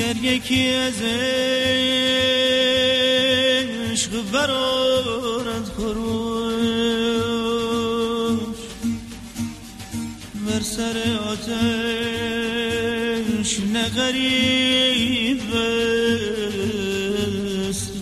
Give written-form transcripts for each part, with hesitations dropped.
گر یکی از عشق برآرد خروش بر سر آتش نه غریب است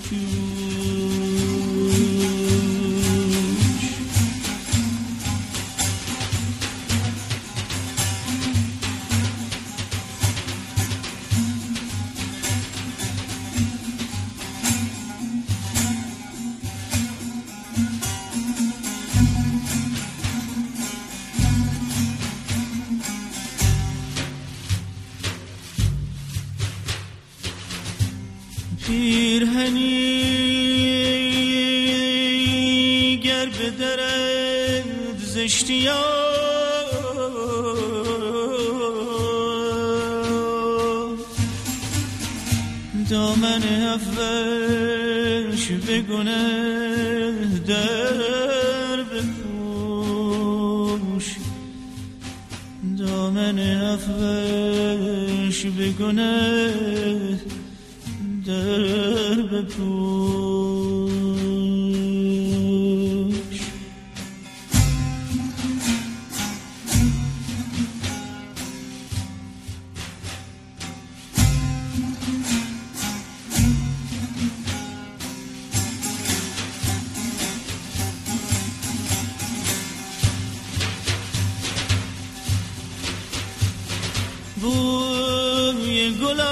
پیرهنی گر بدرد زشتیان دامن عفوش بگنه در بپوش دامن عفوش بگنه در بپوش بوی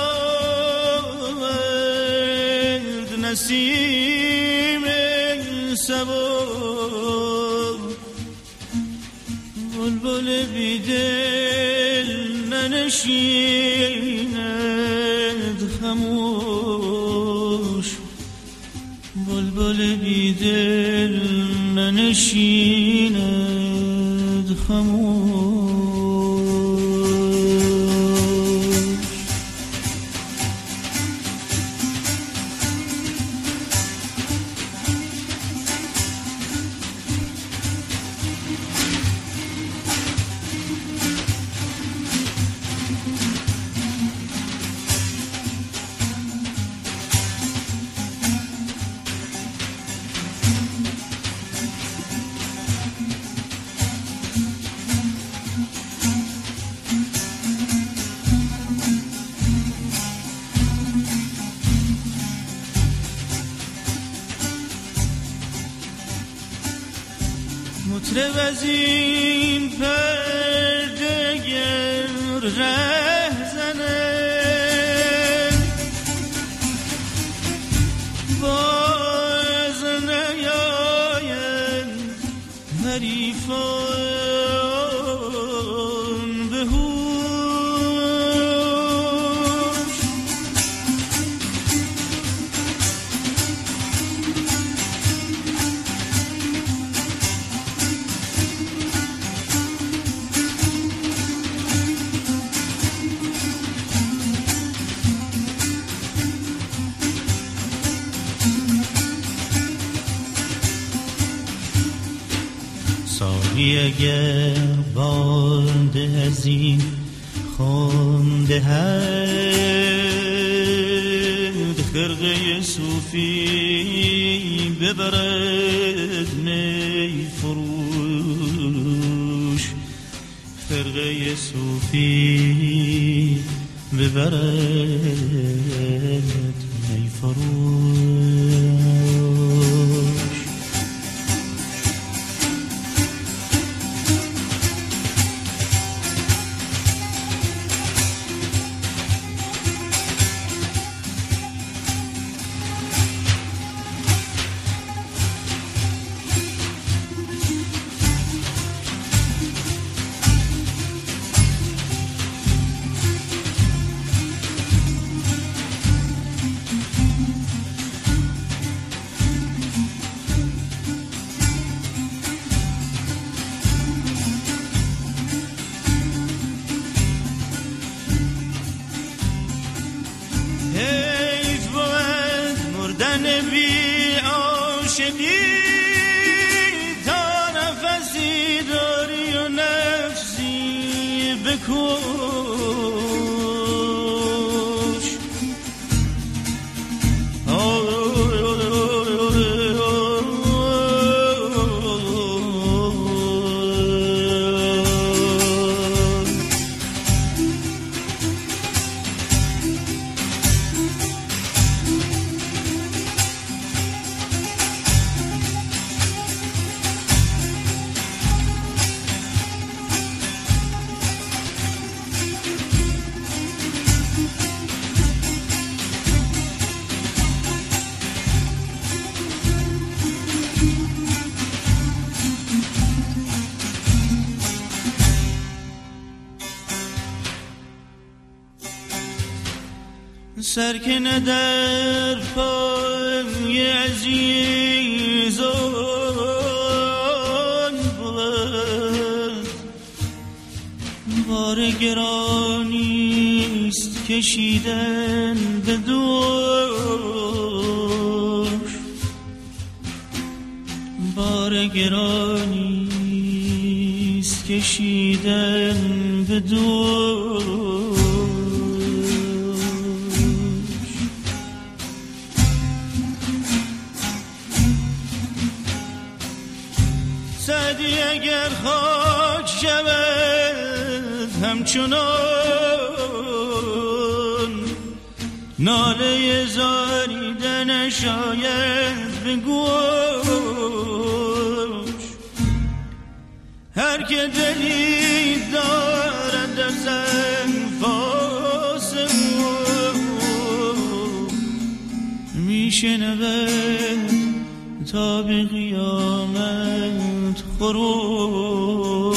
گلاب نسیم صبا بلبل بیدل ننشیند خموش بلبل بیدل ننشیند خموش مطرب از این پرده گر ره زنه باز نیاید حریفان به هوش ساقی اگر باده از این خونده هد خرقه صوفی ببرد می فروش خرقه صوفی ببرد می فروش بی عاشقی تا نفسی داری و نفسی بکش سرکنه در پای عزیزان بود، بار گرانیست کشیدن به دوش، بار گرانیست کشیدن به دوش. سعدی اگر خاک شود همچنان، ناله زاریدن شاید به گوش. هر که دلی دارد از انفاس او، میشنود تا به قیامت خروش.